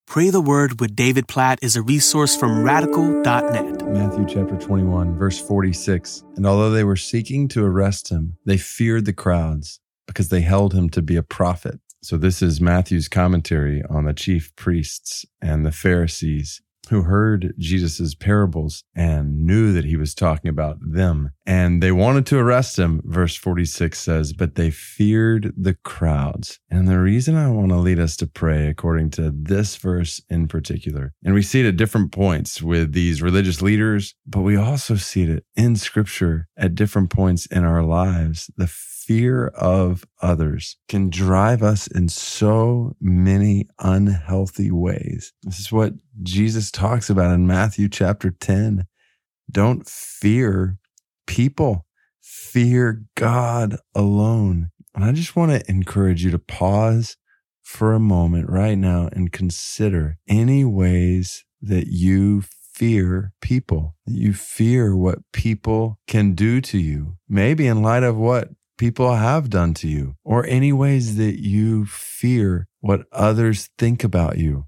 Pray the Word with David Platt is a resource from radical.net. Matthew chapter 21, verse 46. And although they were seeking to arrest him, they feared the crowds because they held him to be a prophet. So this is Matthew's commentary on the chief priests and the Pharisees who heard Jesus's parables and knew that he was talking about them. And they wanted to arrest him, verse 46 says, but they feared the crowds. And the reason I want to lead us to pray according to this verse in particular, and we see it at different points with these religious leaders, but we also see it in Scripture at different points in our lives. The fear of others can drive us in so many unhealthy ways. This is what Jesus talks about in Matthew chapter 10. Don't fear people. Fear God alone. And I just want to encourage you to pause for a moment right now and consider any ways that you fear people, that you fear what people can do to you, maybe in light of what people have done to you, or any ways that you fear what others think about you,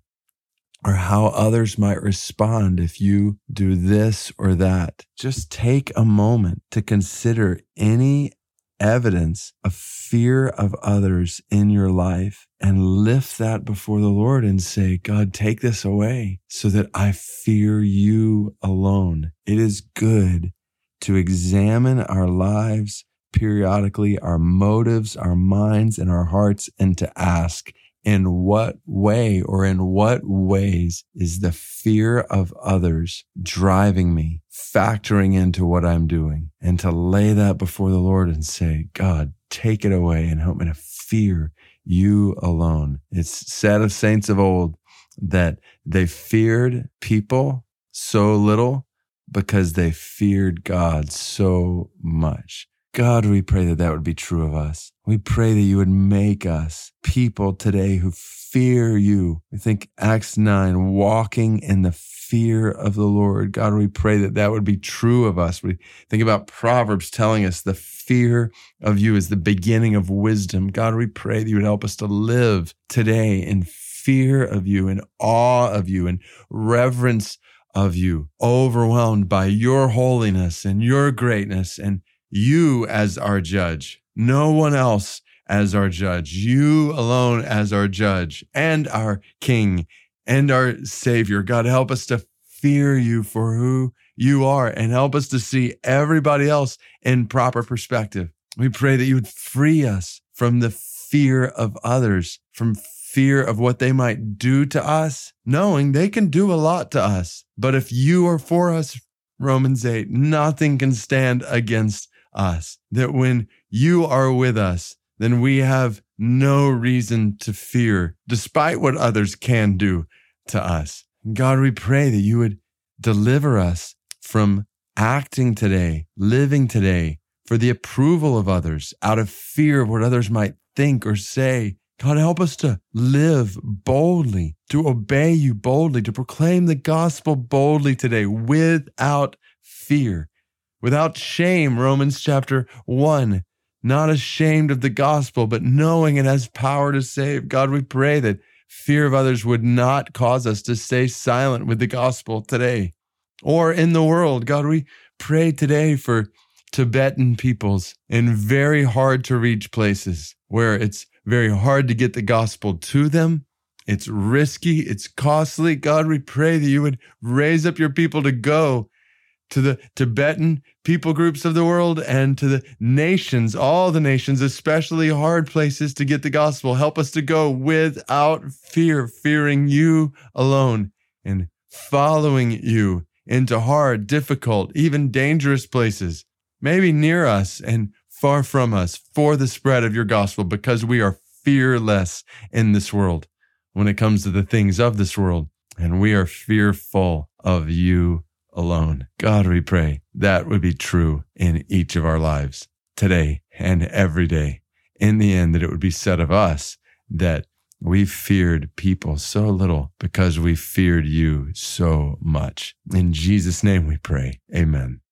or how others might respond if you do this or that. Just take a moment to consider any evidence of fear of others in your life and lift that before the Lord and say, God, take this away so that I fear you alone. It is good to examine our lives periodically, our motives, our minds, and our hearts, and to ask, in what way or in what ways is the fear of others driving me, factoring into what I'm doing, and to lay that before the Lord and say, God, take it away and help me to fear you alone. It's said of saints of old that they feared people so little because they feared God so much. God, we pray that that would be true of us. We pray that you would make us people today who fear you. We think Acts 9, walking in the fear of the Lord. God, we pray that that would be true of us. We think about Proverbs telling us the fear of you is the beginning of wisdom. God, we pray that you would help us to live today in fear of you, in awe of you, in reverence of you, overwhelmed by your holiness and your greatness, and you as our judge, no one else as our judge, you alone as our judge and our King and our Savior. God, help us to fear you for who you are and help us to see everybody else in proper perspective. We pray that you would free us from the fear of others, from fear of what they might do to us, knowing they can do a lot to us. But if you are for us, Romans 8, nothing can stand against us, that when you are with us, then we have no reason to fear, despite what others can do to us. God, we pray that you would deliver us from acting today, living today for the approval of others, out of fear of what others might think or say. God, help us to live boldly, to obey you boldly, to proclaim the gospel boldly today without fear. Without shame, Romans chapter 1, not ashamed of the gospel, but knowing it has power to save. God, we pray that fear of others would not cause us to stay silent with the gospel today or in the world. God, we pray today for Tibetan peoples in very hard to reach places where it's very hard to get the gospel to them. It's risky. It's costly. God, we pray that you would raise up your people to go to the Tibetan people groups of the world and to the nations, all the nations, especially hard places to get the gospel. Help us to go without fear, fearing you alone and following you into hard, difficult, even dangerous places, maybe near us and far from us, for the spread of your gospel, because we are fearless in this world when it comes to the things of this world, and we are fearful of you alone. God, we pray that would be true in each of our lives today and every day. In the end, that it would be said of us that we feared people so little because we feared you so much. In Jesus' name we pray. Amen.